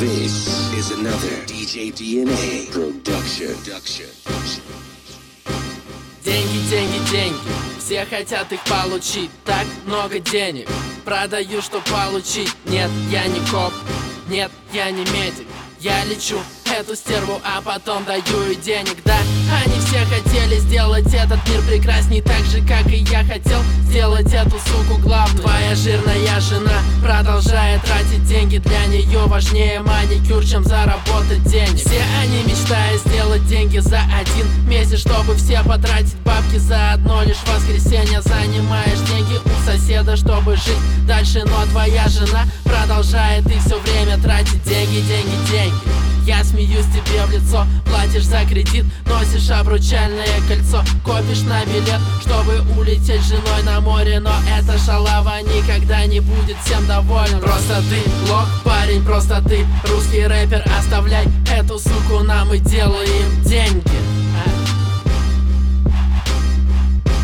This is another DJ DNA production. Деньги, деньги, деньги, все хотят их получить. Так много денег, продаю, что получить. Нет, я не коп, нет, я не медик. Я лечу эту стерву, а потом даю ей денег. Да, они все хотели сделать этот мир прекрасней, так же, как и я хотел сделать эту суку главной. Твоя жирная жена продолжает тратить деньги. Для нее важнее маникюр, чем заработать денег. Все они мечтают сделать деньги за один месяц, чтобы все потратить бабки за одно лишь воскресенье. Занимаешь деньги у соседа, чтобы жить дальше, но твоя жена продолжает и все время тратить деньги, деньги, деньги. Я смеюсь тебе в лицо, платишь за кредит, носишь обручальное кольцо, копишь на билет, чтобы улететь с женой на море. Но эта шалава никогда не будет всем довольна. Просто ты лох, парень, просто ты русский рэпер. Оставляй эту суку, нам мы делаем деньги.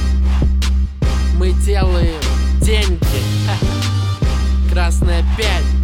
Мы делаем деньги. Красная 5.